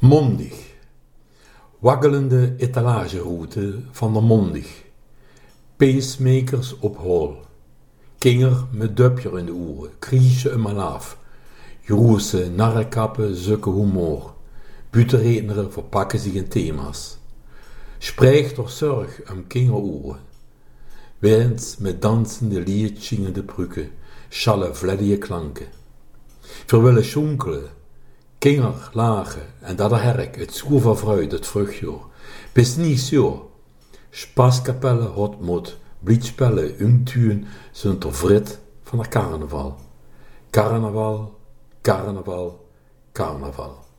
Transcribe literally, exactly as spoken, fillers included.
Mondig. Waggelende etalageroute van de Mondig. Pacemakers op hol. Kinger met dupjer in de oren, kriesje in mijn af. Groese narrekappen zukken humor. Butenredneren verpakken zich in thema's. Spreekt door zorg om kingeroeren. Wens met dansende liedjingende brukken, schallen vleddige klanken. Verwille schonkelen, kinger lagen en dat er herk, het schoer van fruit, het vruchtjoor. Bis niet zo. Spaskapelle hotmot, blietspellen, umtuën, zijn ter vrit van haar carnaval. Carnaval, carnaval, carnaval.